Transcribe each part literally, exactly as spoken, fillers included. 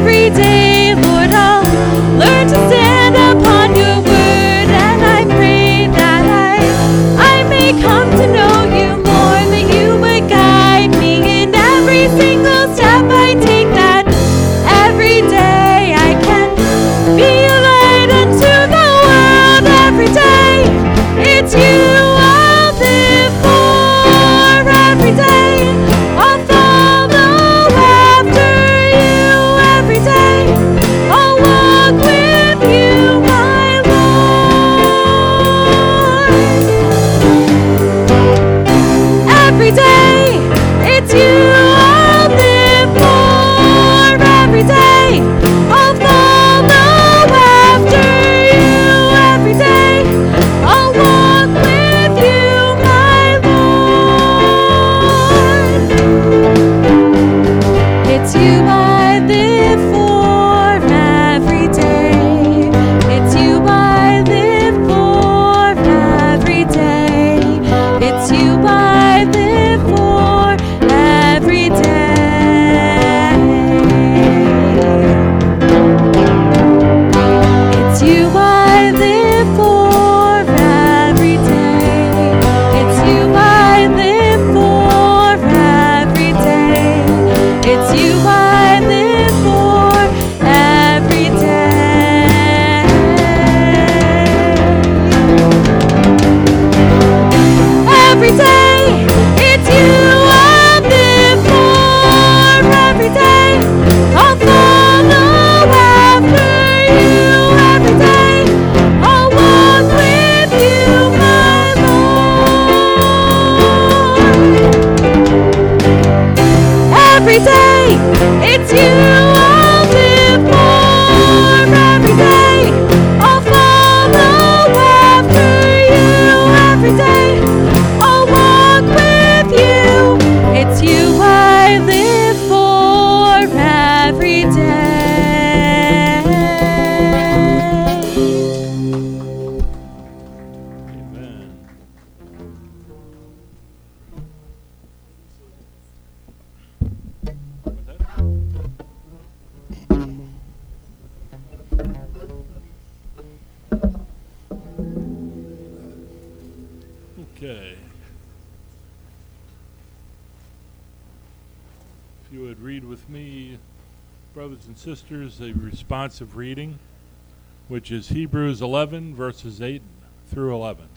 every day, Lord, I'll learn to stand upon your word, and I pray that I, I may come to know you more, that you would guide me in every single step I take, that every day I can be a light unto the world. Every day it's you I'll live for. Every day I'll follow after you. Every day I'll walk with you, my Lord. Every day it's you I'll live for. Every day I'll follow after you. Every day I'll walk with you, my Lord. It's you I live for every day. It's you I live for every day. It's you I live for every day. It's you I live for every day. It's you I live for every day. It's you I live for every day. Every day, it's you I'll live for. Every day, I'll follow after you. Every day, I'll walk with you, my Lord. Every day, it's you I'll live for. Every day, I'll follow after you. Every day, I'll walk with you. It's you I live for every day. Amen. Okay. If you would read with me, brothers and sisters, a responsive reading, which is Hebrews eleven, verses eight through eleven.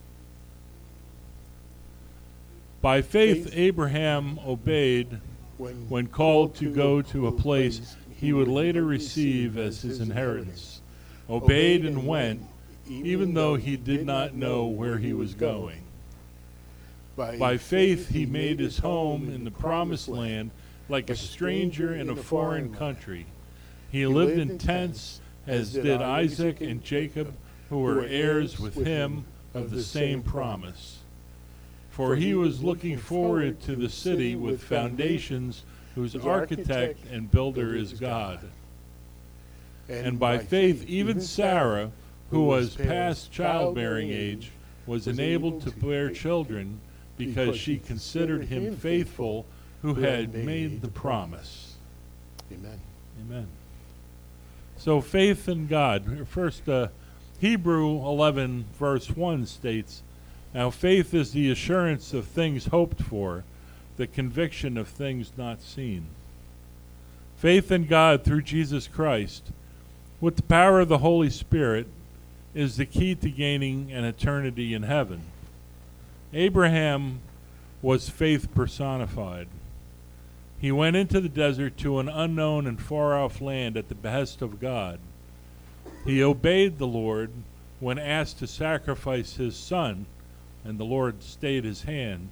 By faith, Abraham obeyed when called to go to a place he would later receive as his inheritance. Obeyed and went, even though he did not know where he was going. By faith, he made his home in the promised land like a stranger in a foreign country. He lived in tents, as did Isaac and Jacob, who were heirs with him of the same promise. For he was looking forward to the city with foundations, whose architect and builder is God. And by faith, even Sarah, who was past childbearing age, was enabled to bear children, because she considered him faithful who had made the promise. Amen. Amen. So faith in God. First, uh, Hebrew eleven, verse one states, now faith is the assurance of things hoped for, the conviction of things not seen. Faith in God through Jesus Christ, with the power of the Holy Spirit, is the key to gaining an eternity in heaven. Abraham was faith personified. He went into the desert to an unknown and far-off land at the behest of God. He obeyed the Lord when asked to sacrifice his son, and the Lord stayed his hand.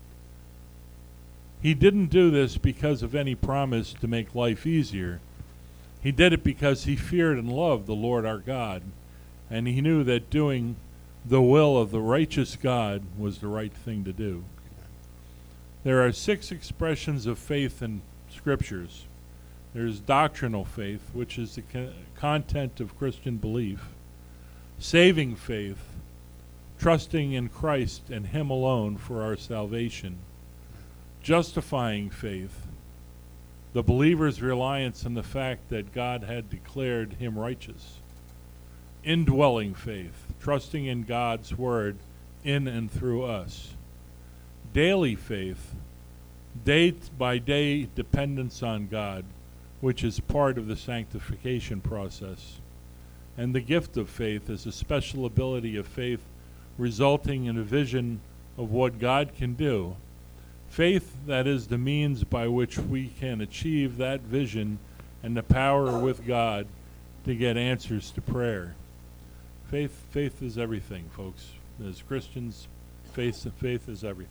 He didn't do this because of any promise to make life easier. He did it because he feared and loved the Lord our God, and he knew that doing the will of the righteous God was the right thing to do. There are six expressions of faith in Scriptures. There's doctrinal faith, which is the co- content of Christian belief. Saving faith, trusting in Christ and Him alone for our salvation. Justifying faith, the believer's reliance on the fact that God had declared him righteous. Indwelling faith, trusting in God's word in and through us. Daily faith, day by day dependence on God, which is part of the sanctification process. And the gift of faith is a special ability of faith resulting in a vision of what God can do. Faith that is the means by which we can achieve that vision and the power with God to get answers to prayer. Faith, faith is everything, folks. As Christians, faith, faith is everything.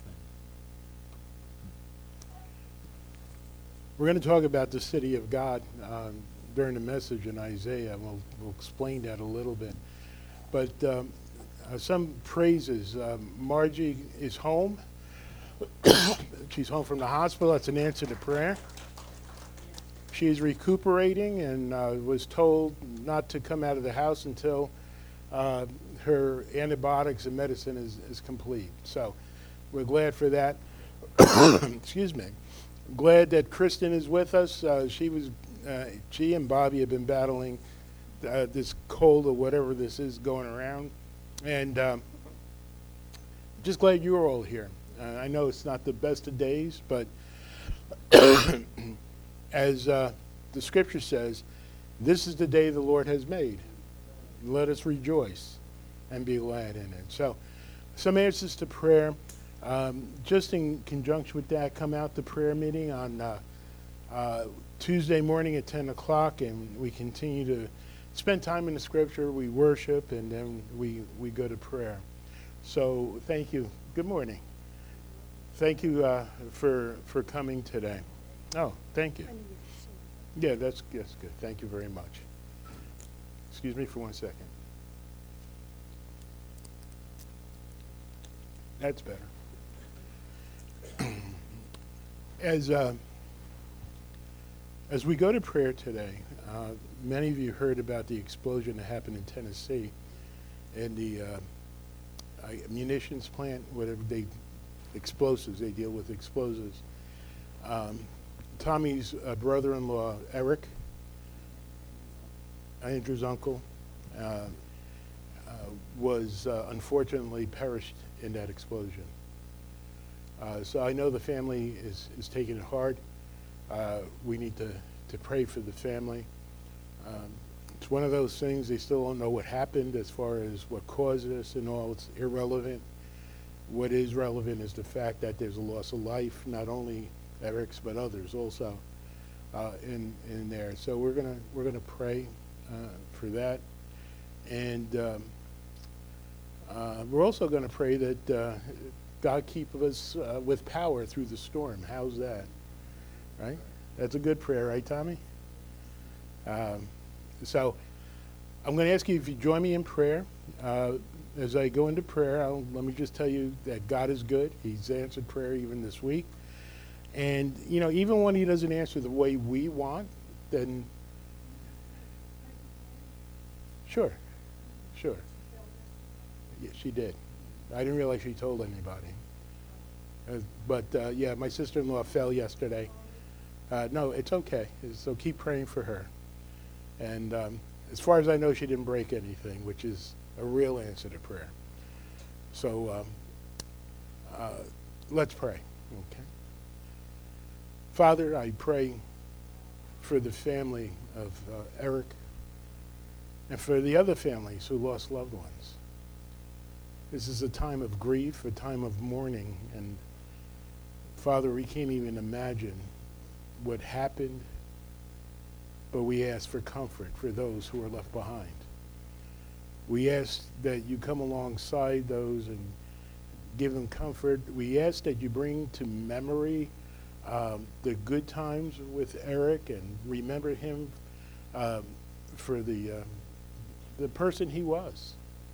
We're going to talk about the city of God um, during the message in Isaiah. We'll, we'll explain that a little bit. But um, uh, some praises. Um, Margie is home. She's home from the hospital. That's an answer to prayer. She's recuperating and uh, was told not to come out of the house until uh, her antibiotics and medicine is, is complete. So we're glad for that. Excuse me. Glad that Kristen is with us. Uh, she was, uh, she and Bobby have been battling uh, this cold or whatever this is going around, and um, just glad you're all here. Uh, I know it's not the best of days, but as uh, the scripture says, this is the day the Lord has made. Let us rejoice and be glad in it. So, some answers to prayer. Um, just in conjunction with that, come out to prayer meeting on uh, uh, Tuesday morning at ten o'clock, and we continue to spend time in the scripture, we worship, and then we, we go to prayer. So thank you. Good morning. Thank you uh, for, for coming today. Oh, thank you. Yeah, that's, that's good. Thank you very much. Excuse me for one second. That's better. As uh, as we go to prayer today, uh, many of you heard about the explosion that happened in Tennessee, and the uh, uh, munitions plant, whatever they, explosives, they deal with explosives. Um, Tommy's uh, brother-in-law, Eric, Andrew's uncle, uh, uh, was uh, unfortunately perished in that explosion. Uh, so I know the family is, is taking it hard. Uh, we need to, to pray for the family. Um, it's one of those things, they still don't know what happened as far as what caused this and all. It's irrelevant. What is relevant is the fact that there's a loss of life, not only Eric's but others also uh, in, in there. So we're gonna, we're gonna pray uh, for that. And um, uh, we're also gonna pray that uh, God keep us uh, with power through the storm. How's that? Right? That's a good prayer, right, Tommy? Um, so I'm going to ask you if you join me in prayer. Uh, as I go into prayer, I'll, let me just tell you that God is good. He's answered prayer even this week. And, you know, even when he doesn't answer the way we want, then sure, sure. Yeah, she did. I didn't realize she told anybody. Uh, but, uh, yeah, my sister-in-law fell yesterday. Uh, no, it's okay. So keep praying for her. And um, as far as I know, she didn't break anything, which is a real answer to prayer. So um, uh, let's pray, okay? Father, I pray for the family of uh, Eric and for the other families who lost loved ones. This is a time of grief, a time of mourning, and Father, we can't even imagine what happened, but we ask for comfort for those who are left behind. We ask that you come alongside those and give them comfort. We ask that you bring to memory um, the good times with Eric and remember him um, for the, uh, the person he was.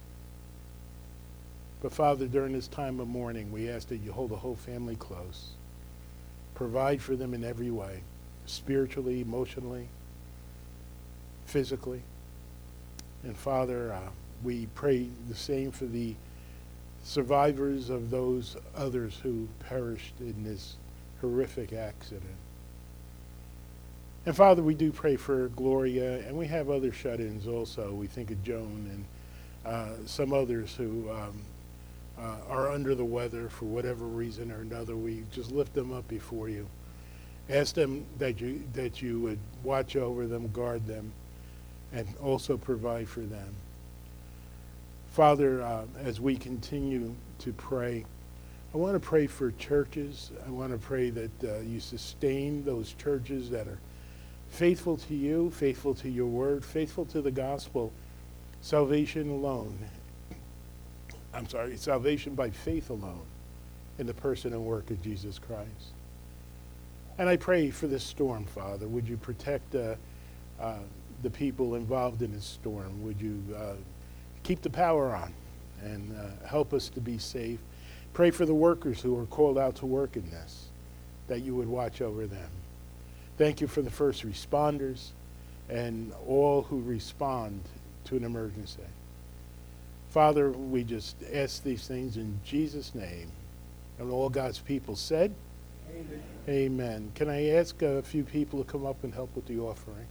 But Father, during this time of mourning, we ask that you hold the whole family close. Provide for them in every way, spiritually, emotionally, physically. And Father, uh, we pray the same for the survivors of those others who perished in this horrific accident. And Father, we do pray for Gloria, and we have other shut-ins also. We think of Joan and uh, some others who um, uh, are under the weather for whatever reason or another. We just lift them up before you. Ask them that you that you would watch over them, guard them, and also provide for them. Father, uh, as we continue to pray, I want to pray for churches. I want to pray that uh, you sustain those churches that are faithful to you, faithful to your word, faithful to the gospel, salvation alone. I'm sorry, salvation by faith alone in the person and work of Jesus Christ. And I pray for this storm, Father. Would you protect uh, uh, the people involved in this storm? Would you uh, keep the power on and uh, help us to be safe? Pray for the workers who are called out to work in this, that you would watch over them. Thank you for the first responders and all who respond to an emergency. Father, we just ask these things in Jesus' name. And all God's people said, Amen. Amen. Can I ask a few people to come up and help with the offering?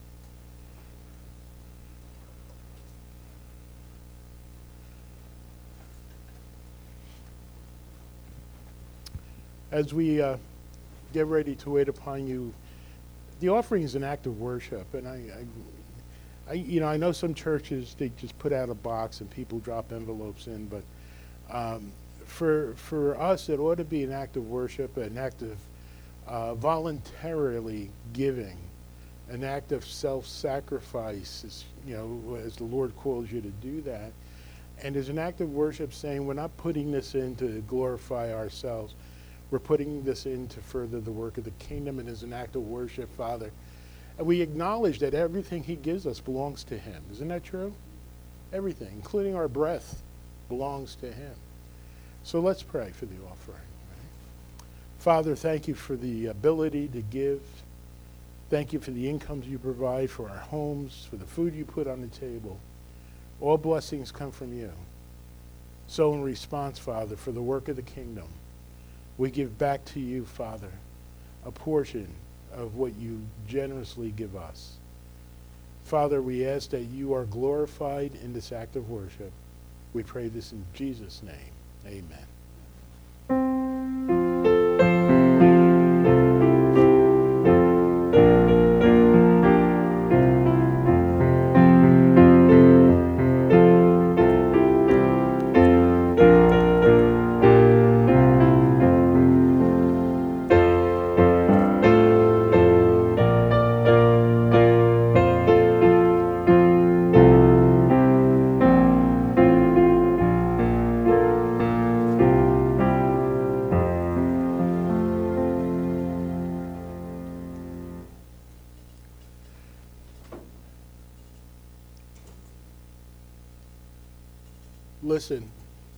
As we uh, get ready to wait upon you, the offering is an act of worship, and I, I, I, you know, I know some churches, they just put out a box and people drop envelopes in, but um, for for us, it ought to be an act of worship, an act of uh, voluntarily giving, an act of self-sacrifice, as, you know, as the Lord calls you to do that, and as an act of worship, saying we're not putting this in to glorify ourselves. We're putting this in to further the work of the kingdom, and as an act of worship, Father. And we acknowledge that everything he gives us belongs to him. Isn't that true? Everything, including our breath, belongs to him. So let's pray for the offering. Right? Father, thank you for the ability to give. Thank you for the incomes you provide for our homes, for the food you put on the table. All blessings come from you. So in response, Father, for the work of the kingdom, we give back to you, Father, a portion of what you generously give us. Father, we ask that you are glorified in this act of worship. We pray this in Jesus' name. Amen. Listen,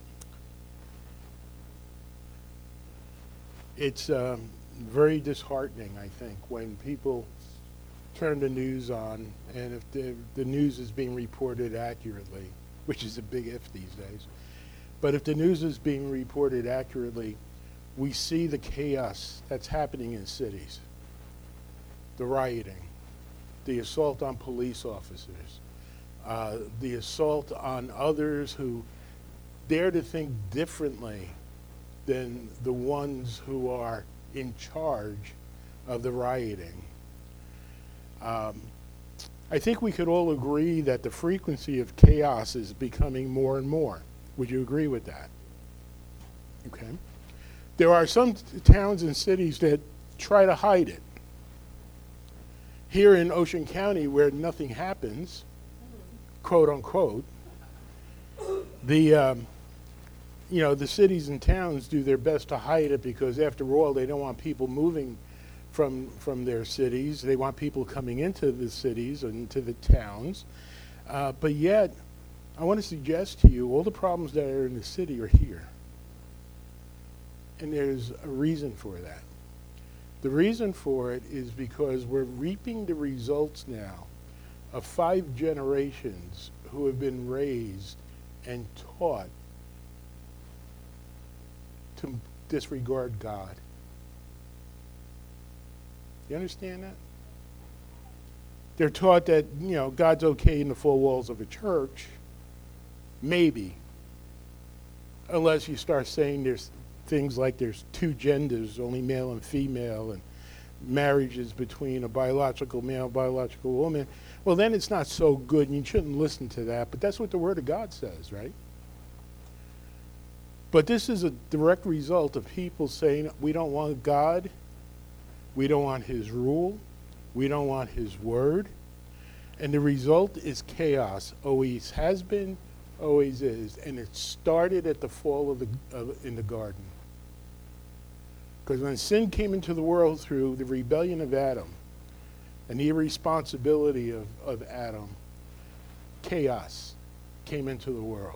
it's um, very disheartening, I think, when people turn the news on and if the, the news is being reported accurately, which is a big if these days, but if the news is being reported accurately, we see the chaos that's happening in cities, the rioting, the assault on police officers, uh, the assault on others who dare to think differently than the ones who are in charge of the rioting. Um, I think we could all agree that the frequency of chaos is becoming more and more. Would you agree with that? Okay. There are some t- towns and cities that try to hide it. Here in Ocean County, where nothing happens, quote unquote, the um, you know, the cities and towns do their best to hide it because, after all, they don't want people moving from from their cities. They want people coming into the cities and to the towns. Uh, but yet, I want to suggest to you, all the problems that are in the city are here. And there's a reason for that. The reason for it is because we're reaping the results now of five generations who have been raised and taught to disregard God. You understand that? They're taught that, you know, God's okay in the four walls of a church. Maybe. Unless you start saying there's things like there's two genders, only male and female, and marriages between a biological male and biological woman. Well, then it's not so good, and you shouldn't listen to that. But that's what the Word of God says, right? But this is a direct result of people saying, we don't want God, we don't want his rule, we don't want his word. And the result is chaos. Always has been, always is. And it started at the fall of the of, in the garden. Because when sin came into the world through the rebellion of Adam and the irresponsibility of, of Adam, chaos came into the world.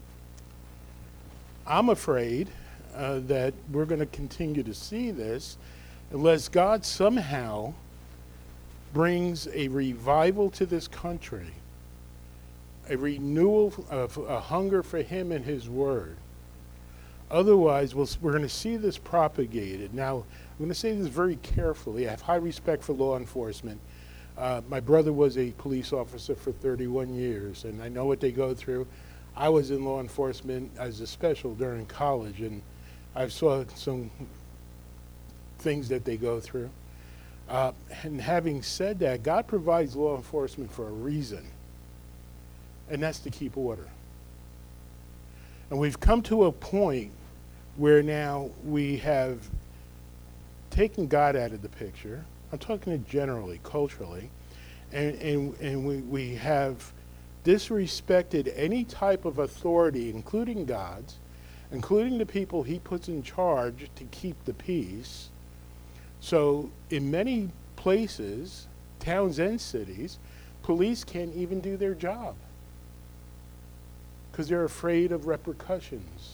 I'm afraid uh, that we're going to continue to see this unless God somehow brings a revival to this country, a renewal of a hunger for him and his word. Otherwise, we'll, we're going to see this propagated. Now, I'm going to say this very carefully. I have high respect for law enforcement. Uh, my brother was a police officer for thirty-one years, and I know what they go through. I was in law enforcement as a special during college, and I saw some things that they go through. Uh, and having said that, God provides law enforcement for a reason, and that's to keep order. And we've come to a point where now we have taken God out of the picture. I'm talking generally, culturally, and, and, and we, we have disrespected any type of authority, including God's, including the people he puts in charge to keep the peace. So in many places, towns and cities, police can't even do their job because they're afraid of repercussions.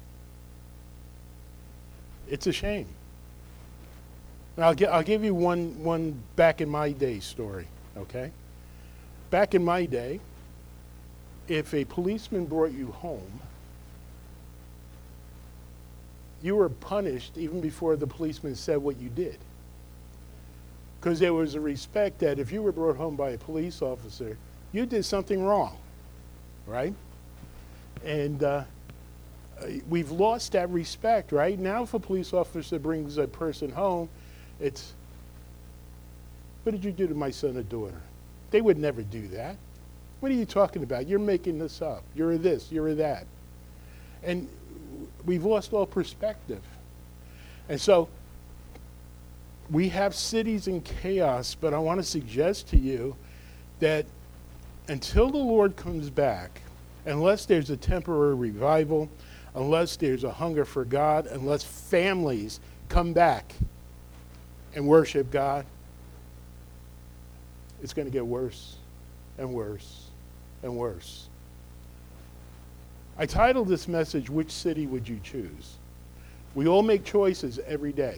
It's a shame. Now, I'll, gi- I'll give you one, one back in my day story, okay? Back in my day, if a policeman brought you home, you were punished even before the policeman said what you did. Because there was a respect that if you were brought home by a police officer, you did something wrong, right? And uh, we've lost that respect, right? Now if a police officer brings a person home, it's, what did you do to my son or daughter? They would never do that. What are you talking about? You're making this up. You're this, you're that. And we've lost all perspective. And so we have cities in chaos, but I want to suggest to you that until the Lord comes back, unless there's a temporary revival, unless there's a hunger for God, unless families come back and worship God, it's going to get worse and worse and worse. I titled this message, Which City Would You Choose? We all make choices every day.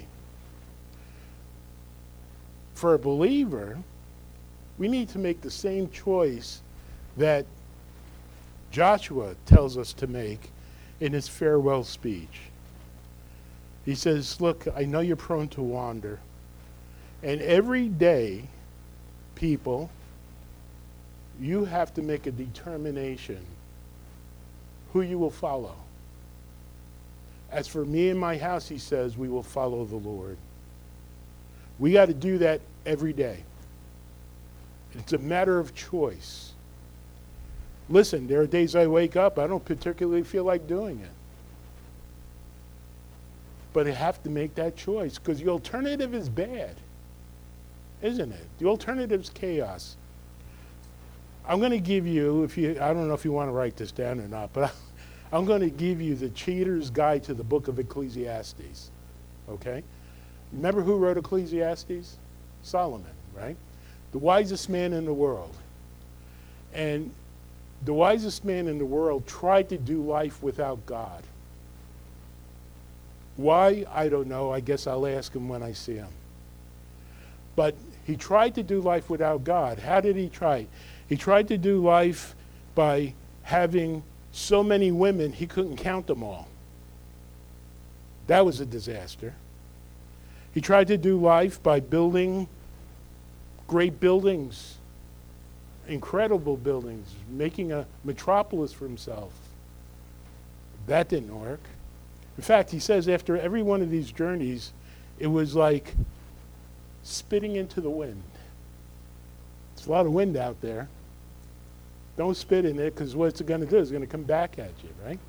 For a believer, we need to make the same choice that Joshua tells us to make in his farewell speech. He says, look, I know you're prone to wander. And every day, people, you have to make a determination who you will follow. As for me and my house, he says, we will follow the Lord. We got to do that every day. It's a matter of choice. Listen, there are days I wake up, I don't particularly feel like doing it. But I have to make that choice because the alternative is bad, isn't it? The alternative is chaos. I'm going to give you, if you, I don't know if you want to write this down or not, but I'm going to give you the Cheater's Guide to the Book of Ecclesiastes, okay? Remember who wrote Ecclesiastes? Solomon, right? The wisest man in the world. And the wisest man in the world tried to do life without God. Why? I don't know. I guess I'll ask him when I see him. But he tried to do life without God. How did he try? He tried to do life by having so many women he couldn't count them all. That was a disaster. He tried to do life by building great buildings incredible buildings, making a metropolis for himself. That didn't work. In fact, he says after every one of these journeys, it was like spitting into the wind. There's a lot of wind out there. Don't spit in it, because what it's going to do is going to come back at you, right?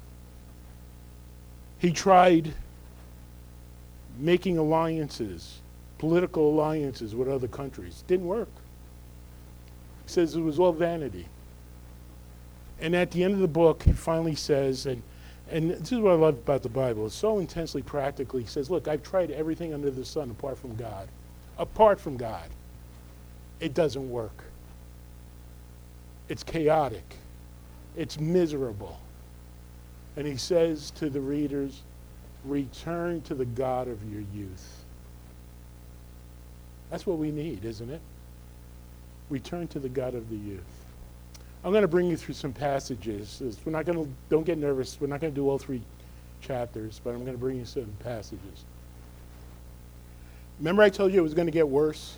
He tried making alliances, political alliances with other countries. Didn't work. He says it was all vanity. And at the end of the book, he finally says, and, and this is what I love about the Bible, it's so intensely practical. He says, look, I've tried everything under the sun apart from God. Apart from God. It doesn't work. It's chaotic. It's miserable. And he says to the readers, return to the God of your youth. That's what we need, isn't it? Return to the God of the youth. I'm going to bring you through some passages. We're not going to, don't get nervous, we're not going to do all three chapters, but I'm going to bring you some passages. Remember I told you it was going to get worse?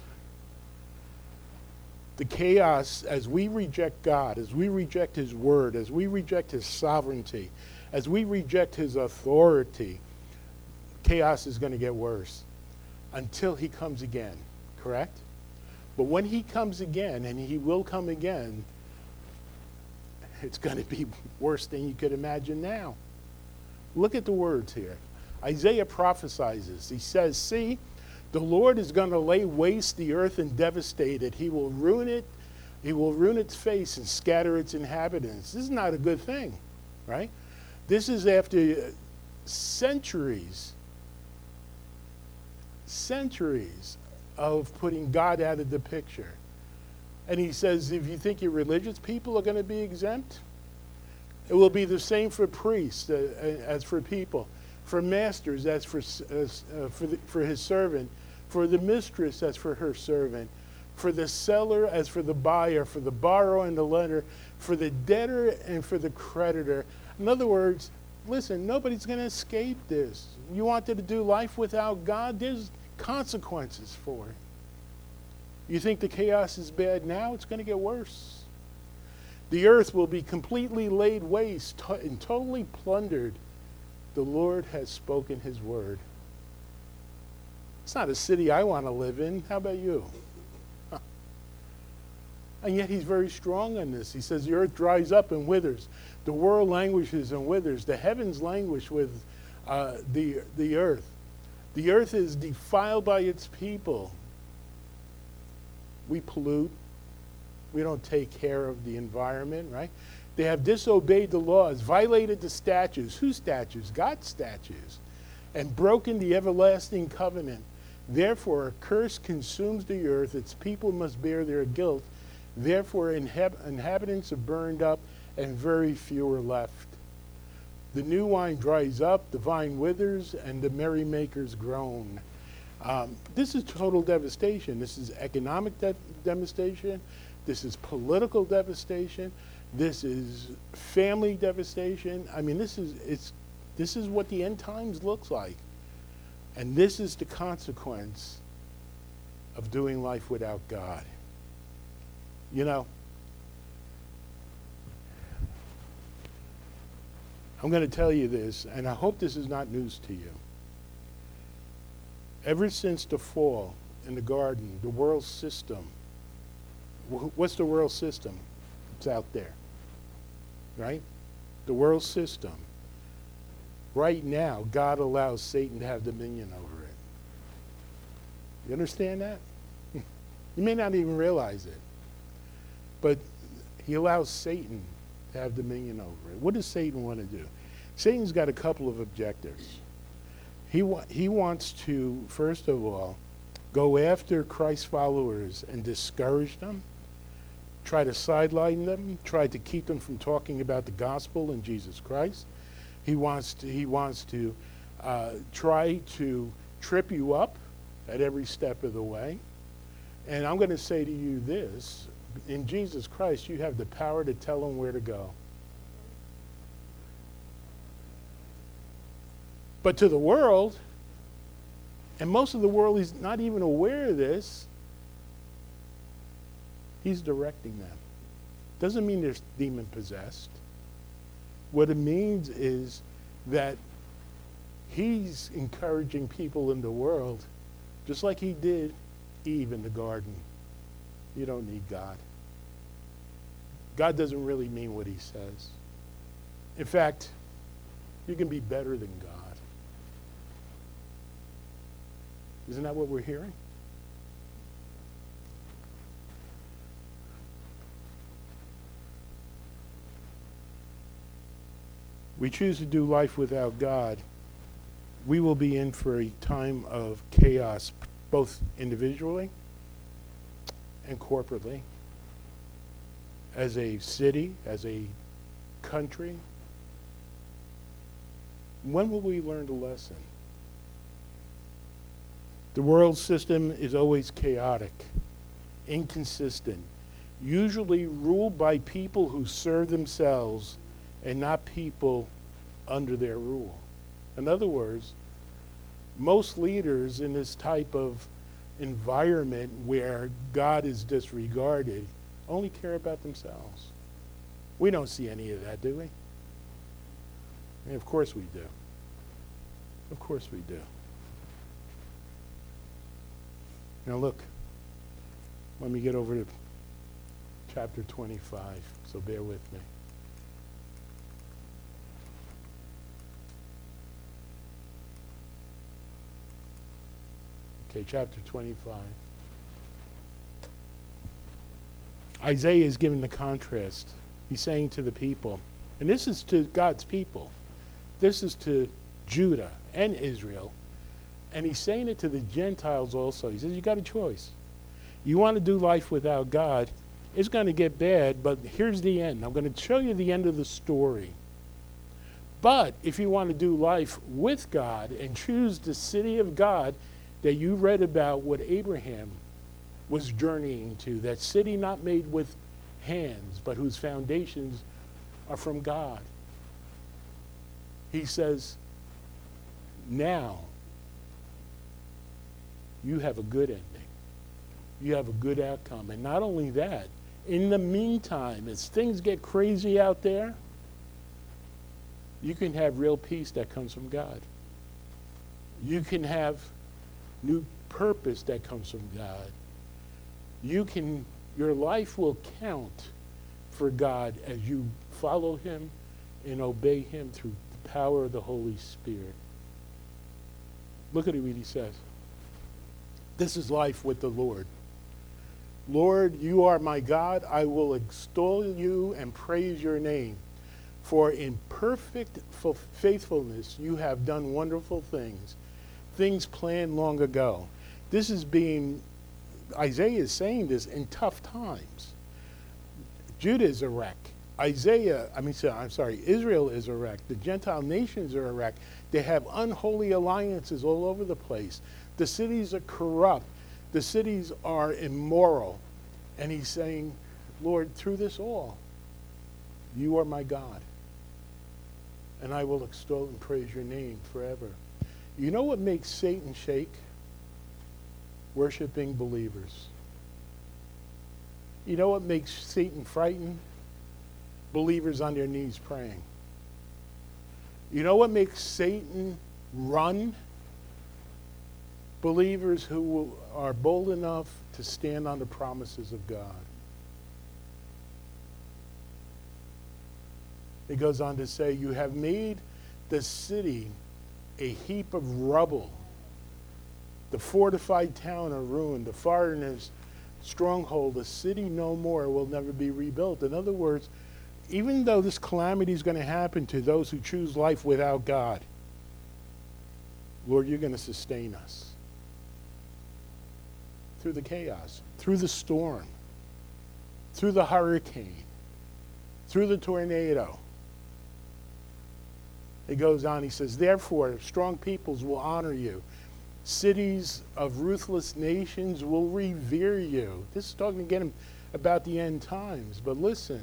The chaos, as we reject God, as we reject his word, as we reject his sovereignty, as we reject his authority, chaos is going to get worse until he comes again, correct? But when he comes again, and he will come again, it's going to be worse than you could imagine now. Look at the words here. Isaiah prophesies this. He says, see, the Lord is going to lay waste the earth and devastate it. He will ruin it. He will ruin its face and scatter its inhabitants. This is not a good thing, right? This is after centuries, centuries of putting God out of the picture. And he says, if you think your religious people are going to be exempt, it will be the same for priests uh, as for people, for masters as for, as, uh, for, the, for his servant, for the mistress as for her servant, for the seller as for the buyer, for the borrower and the lender, for the debtor and for the creditor. In other words, listen, nobody's going to escape this. You wanted to do life without God, there's consequences for it. You think the chaos is bad now? It's going to get worse. The earth will be completely laid waste to- and totally plundered. The Lord has spoken his word. It's not a city I want to live in. How about you? Huh. And yet he's very strong on this. He says the earth dries up and withers. The world languishes and withers. The heavens languish with uh, the, the earth. The earth is defiled by its people. We pollute. We don't take care of the environment, right? They have disobeyed the laws, violated the statutes. Whose statutes? God's statutes. And broken the everlasting covenant. Therefore, a curse consumes the earth. Its people must bear their guilt. Therefore, inhab- inhabitants are burned up, and very few are left. The new wine dries up, the vine withers, and the merrymakers groan. Um, this is total devastation. This is economic de- devastation. This is political devastation. This is family devastation. I mean, this is it's this is what the end times looks like. And this is the consequence of doing life without God. You know, I'm going to tell you this, and I hope this is not news to you. Ever since the fall in the garden, the world system, wh- what's the world system? It's out there, right? The world system. Right now, God allows Satan to have dominion over it. You understand that? You may not even realize it. But he allows Satan to have dominion over it. What does Satan want to do? Satan's got a couple of objectives. He, wa- he wants to, first of all, go after Christ's followers and discourage them, try to sideline them, try to keep them from talking about the gospel and Jesus Christ. He wants to, he wants to uh, try to trip you up at every step of the way. And I'm going to say to you this, in Jesus Christ, you have the power to tell them where to go. But to the world, and most of the world is not even aware of this, he's directing them. Doesn't mean they're demon possessed. What it means is that he's encouraging people in the world, just like he did Eve in the garden. You don't need God. God doesn't really mean what he says. In fact, you can be better than God. Isn't that what we're hearing? We choose to do life without God, we will be in for a time of chaos, both individually and corporately, as a city, as a country. When will we learn the lesson? The world system is always chaotic, inconsistent, usually ruled by people who serve themselves and not people under their rule. In other words, most leaders in this type of environment where God is disregarded only care about themselves. We don't see any of that, do we? And of course we do. Of course we do. Now look, let me get over to chapter twenty-five, so bear with me. Okay, chapter twenty-five. Isaiah is giving the contrast. He's saying to the people, and this is to God's people, this is to Judah and Israel, and he's saying it to the Gentiles also. He says, you got a choice. You want to do life without God, it's going to get bad, but here's the end. I'm going to show you the end of the story. But if you want to do life with God and choose the city of God that you read about what Abraham was journeying to, that city not made with hands, but whose foundations are from God. He says, now you have a good ending. You have a good outcome. And not only that, in the meantime, as things get crazy out there, you can have real peace that comes from God. You can have new purpose that comes from God. You can, your life will count for God as you follow him and obey him through the power of the Holy Spirit. Look at what he says. This is life with the Lord. Lord, you are my God. I will extol you and praise your name. For in perfect faithfulness you have done wonderful things, things planned long ago. This is being, Isaiah is saying this in tough times. Judah is a wreck. Isaiah, I mean, I'm sorry, Israel is a wreck. The Gentile nations are a wreck. They have unholy alliances all over the place. The cities are corrupt. The cities are immoral. And he's saying, Lord, through this all, you are my God. And I will extol and praise your name forever. You know what makes Satan shake? Worshiping believers. You know what makes Satan frightened? Believers on their knees praying. You know what makes Satan run? Believers who are bold enough to stand on the promises of God. It goes on to say, you have made the city a heap of rubble, the fortified town a ruin, the foreigner's stronghold, the city no more, will never be rebuilt. In other words, even though this calamity is going to happen to those who choose life without God, Lord, you're going to sustain us through the chaos, through the storm, through the hurricane, through the tornado. It goes on, he says, therefore, strong peoples will honor you. Cities of ruthless nations will revere you. This is talking again about the end times. But listen,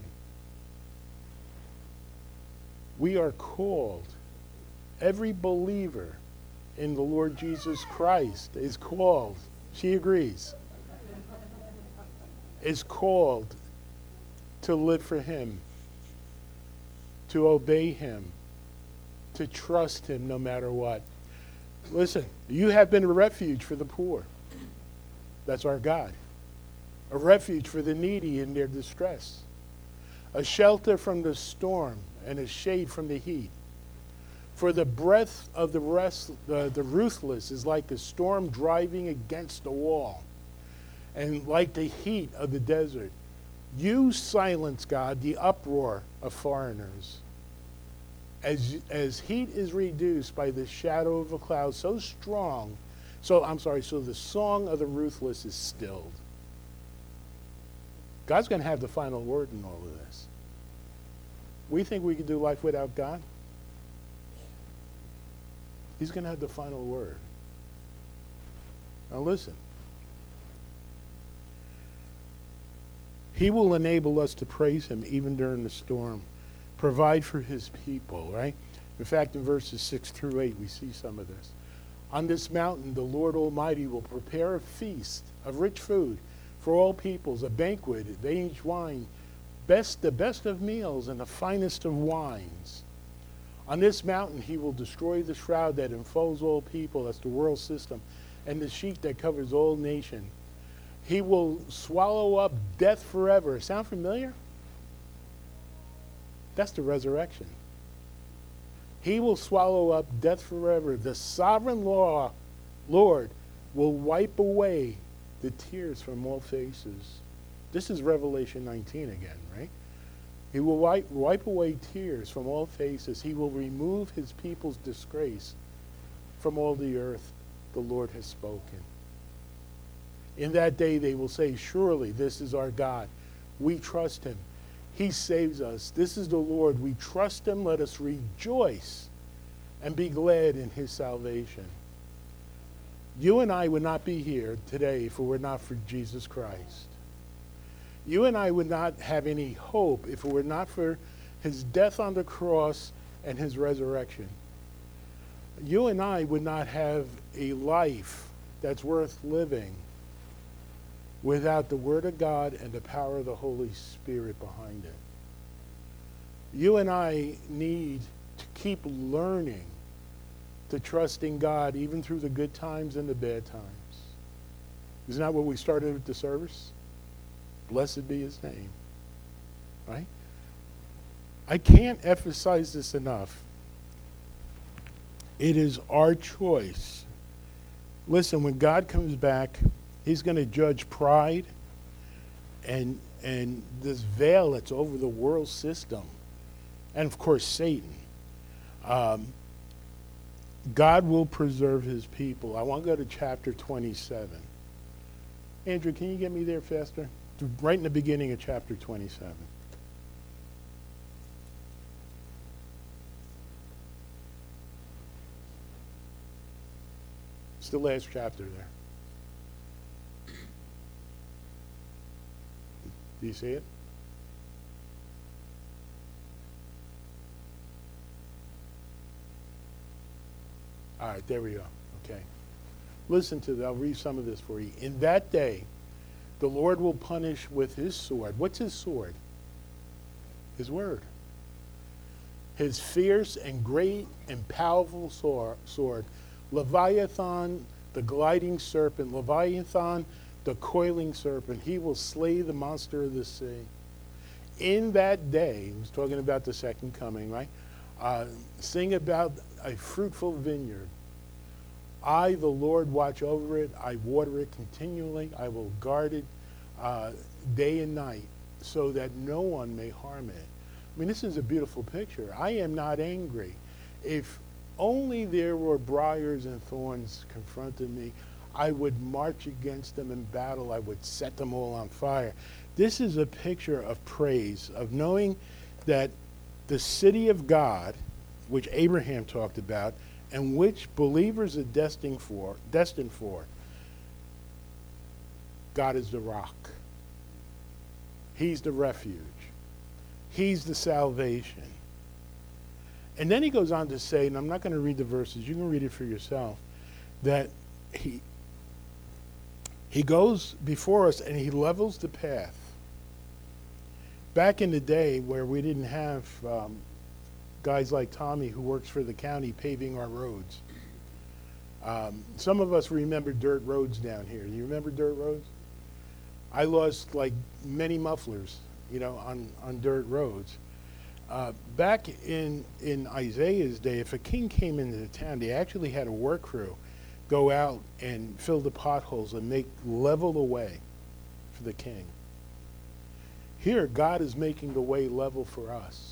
we are called, every believer in the Lord Jesus Christ is called, she agrees, is called to live for him, to obey him, to trust him no matter what. Listen, you have been a refuge for the poor. That's our God. A refuge for the needy in their distress. A shelter from the storm and a shade from the heat. For the breath of the, rest, uh, the ruthless is like a storm driving against a wall, and like the heat of the desert. You silence, God, the uproar of foreigners. As, as heat is reduced by the shadow of a cloud so strong, so I'm sorry, so the song of the ruthless is stilled. God's going to have the final word in all of this. We think we can do life without God? He's going to have the final word. Now listen. He will enable us to praise him even during the storm. Provide for his people, right? In fact, in verses six through eight, we see some of this. On this mountain, the Lord Almighty will prepare a feast of rich food for all peoples, a banquet of aged wine, best, the best of meals and the finest of wines. On this mountain, he will destroy the shroud that enfolds all people, that's the world system, and the sheet that covers all nation. He will swallow up death forever. Sound familiar? That's the resurrection. He will swallow up death forever. The sovereign law, Lord will wipe away the tears from all faces. This is Revelation nineteen again, right? He will wipe, wipe away tears from all faces. He will remove his people's disgrace from all the earth. The Lord has spoken. In that day they will say, surely this is our God. We trust him. He saves us. This is the Lord. We trust him. Let us rejoice and be glad in his salvation. You and I would not be here today if it were not for Jesus Christ. You and I would not have any hope if it were not for his death on the cross and his resurrection. You and I would not have a life that's worth living without the Word of God and the power of the Holy Spirit behind it. You and I need to keep learning to trust in God even through the good times and the bad times. Isn't that what we started with the service? Blessed be his name. Right? I can't emphasize this enough. It is our choice. Listen, when God comes back, he's going to judge pride and and this veil that's over the world system. And, of course, Satan. Um, God will preserve his people. I want to go to chapter twenty-seven. Andrew, can you get me there faster? Right in the beginning of chapter twenty-seven. It's the last chapter there. Do you see it? All right, there we go. Okay. Listen to that. I'll read some of this for you. In that day, the Lord will punish with his sword. What's his sword? His word. His fierce and great and powerful sword. Leviathan, the gliding serpent. Leviathan, the coiling serpent. He will slay the monster of the sea. In that day, he's talking about the second coming, right? Uh, sing about a fruitful vineyard. I, the Lord, watch over it. I water it continually. I will guard it uh, day and night so that no one may harm it. I mean, this is a beautiful picture. I am not angry. If only there were briars and thorns confronting me, I would march against them in battle. I would set them all on fire. This is a picture of praise, of knowing that the city of God, which Abraham talked about, and which believers are destined for, destined for, God is the rock. He's the refuge. He's the salvation. And then he goes on to say, and I'm not going to read the verses, you can read it for yourself, that he, he goes before us and he levels the path. back in the day where we didn't have um, guys like Tommy who works for the county paving our roads. Um, some of us remember dirt roads down here. Do you remember dirt roads? I lost like many mufflers, you know, on, on dirt roads. Uh, back in, in Isaiah's day, if a king came into the town, they actually had a work crew go out and fill the potholes and make level the way for the king. Here, God is making the way level for us.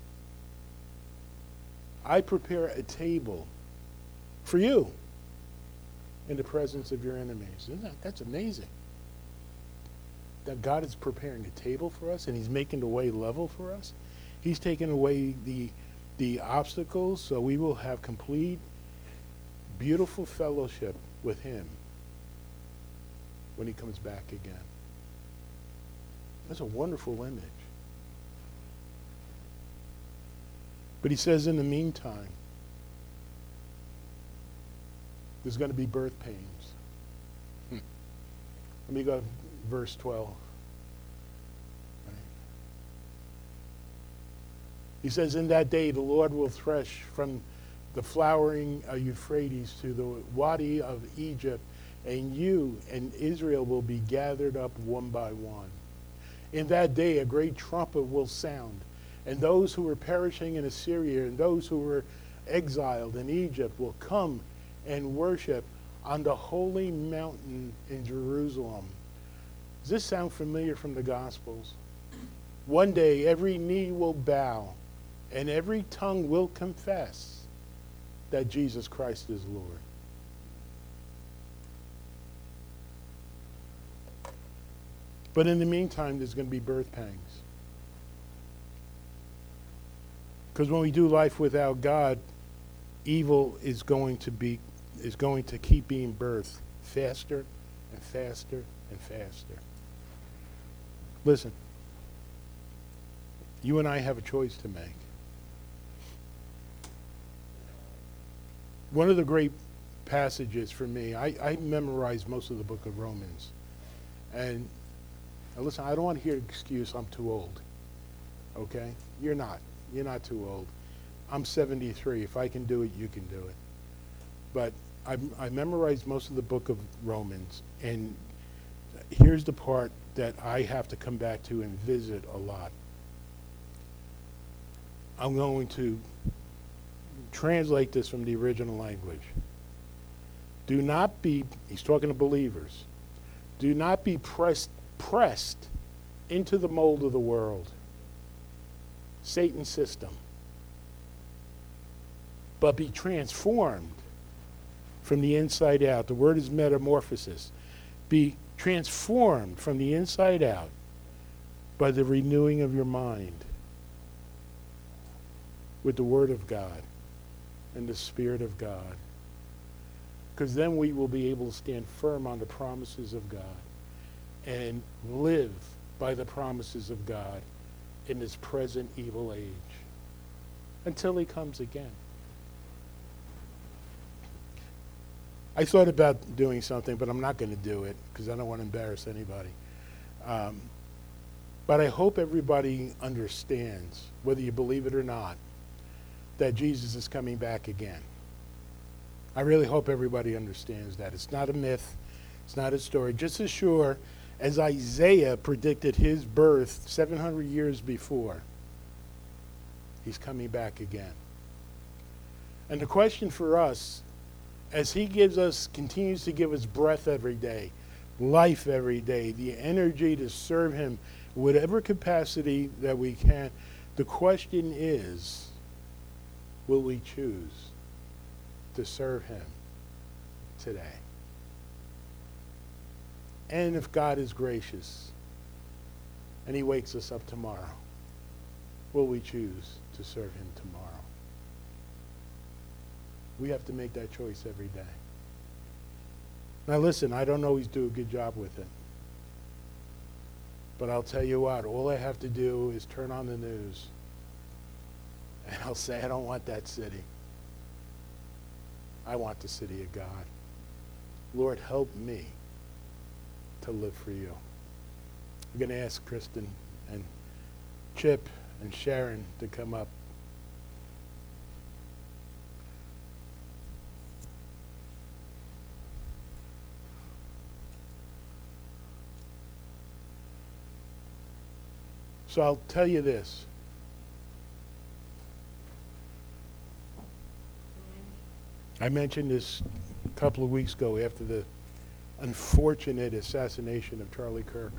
I prepare a table for you in the presence of your enemies. Isn't that, that's amazing. That God is preparing a table for us and he's making the way level for us. He's taking away the, the obstacles so we will have complete, beautiful fellowship with him when he comes back again. That's a wonderful image. But he says in the meantime, there's going to be birth pains. Hmm. Let me go to verse twelve. Right. He says, in that day the Lord will thresh from the flowering uh, Euphrates to the Wadi of Egypt, and you and Israel will be gathered up one by one. In that day a great trumpet will sound, and those who were perishing in Assyria and those who were exiled in Egypt will come and worship on the holy mountain in Jerusalem. Does this sound familiar from the Gospels? One day every knee will bow and every tongue will confess that Jesus Christ is Lord. But in the meantime, there's going to be birth pangs. Because when we do life without God, evil is going to be is going to keep being birthed faster and faster and faster. Listen, you and I have a choice to make. One of the great passages for me, I, I memorized most of the book of Romans. And now listen, I don't want to hear an excuse, I'm too old. Okay? You're not. You're not too old. I'm seventy-three. If I can do it, you can do it. But I, I memorized most of the book of Romans, and here's the part that I have to come back to and visit a lot. I'm going to translate this from the original language. Do not be, he's talking to believers, do not be pressed, pressed into the mold of the world, Satan's system, but be transformed from the inside out. The word is metamorphosis. Be transformed from the inside out by the renewing of your mind with the Word of God and the Spirit of God. Because then we will be able to stand firm on the promises of God and live by the promises of God in this present evil age until he comes again. I thought about doing something, but I'm not going to do it because I don't want to embarrass anybody. Um, but I hope everybody understands, whether you believe it or not, that Jesus is coming back again. I really hope everybody understands that. It's not a myth. It's not a story. Just as sure as Isaiah predicted his birth seven hundred years before, he's coming back again. And the question for us, as he gives us, continues to give us breath every day, life every day, the energy to serve him, whatever capacity that we can, the question is, will we choose to serve him today? And if God is gracious and he wakes us up tomorrow, will we choose to serve him tomorrow? We have to make that choice every day. Now listen, I don't always do a good job with it. But I'll tell you what, all I have to do is turn on the news and I'll say, I don't want that city. I want the city of God. Lord, help me to live for you. I'm going to ask Kristen and Chip and Sharon to come up. So I'll tell you this. I mentioned this a couple of weeks ago after the unfortunate assassination of Charlie Kirk.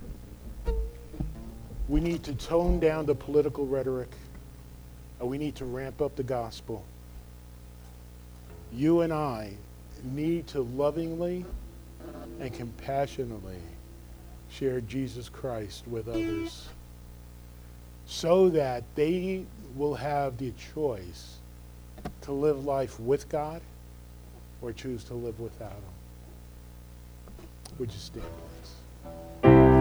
We need to tone down the political rhetoric, and we need to ramp up the gospel. You and I need to lovingly and compassionately share Jesus Christ with others so that they will have the choice to live life with God or choose to live without Him. Would you stand, please?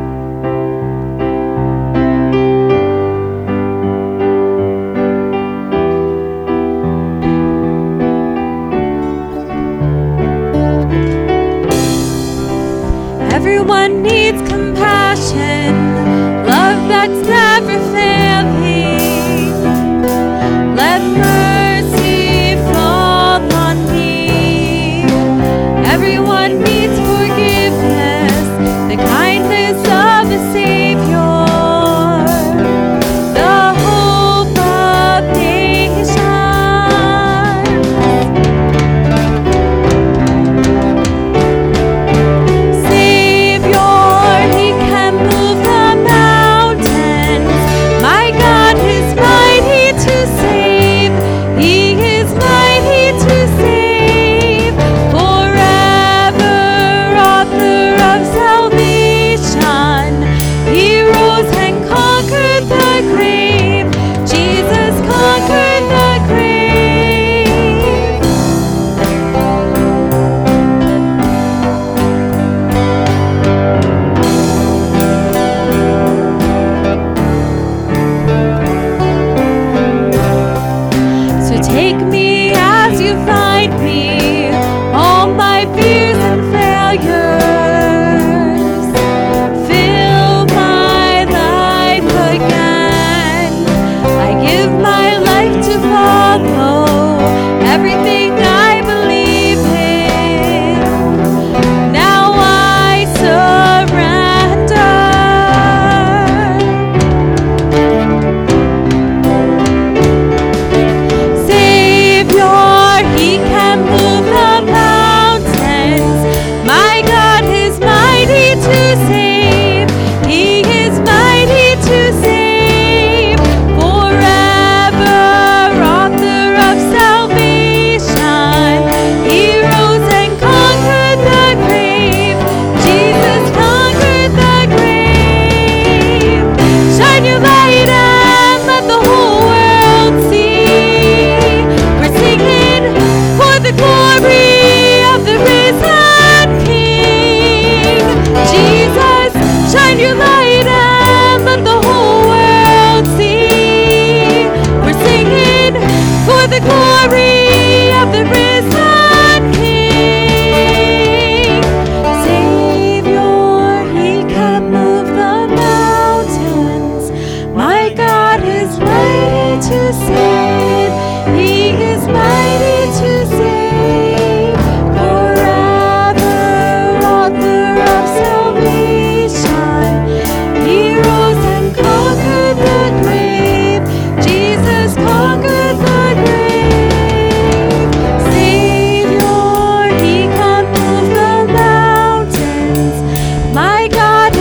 Everyone needs compassion, love that's never failing. Let mercy fall on me. Everyone needs forgiveness, the kindness of a Savior, the hope of nations.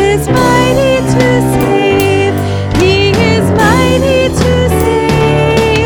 mighty to save.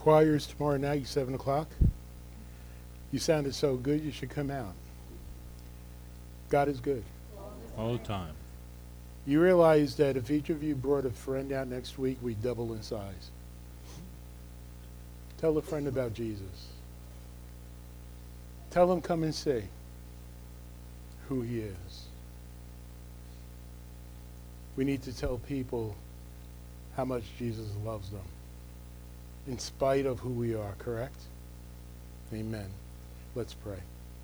choir's tomorrow night, seven o'clock. You sounded so good, you should come out. God is good. All the time. You realize that if each of you brought a friend out next week, we double in size. Tell a friend about Jesus. Tell them come and see who he is. We need to tell people how much Jesus loves them, in spite of who we are, correct? Amen. Let's pray.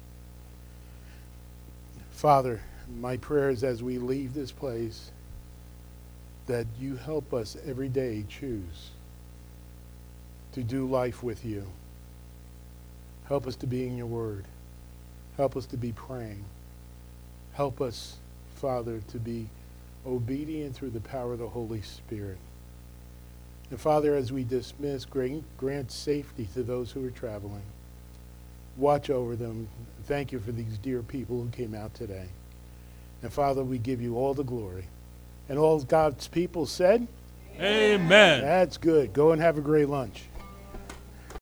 Father, my prayer is as we leave this place, that you help us every day choose to do life with you. Help us to be in your word. Help us to be praying. Help us, Father, to be obedient through the power of the Holy Spirit. And Father, as we dismiss, grant, grant safety to those who are traveling. Watch over them. Thank you for these dear people who came out today. And Father, we give you all the glory. And all God's people said? Amen. That's good. Go and have a great lunch.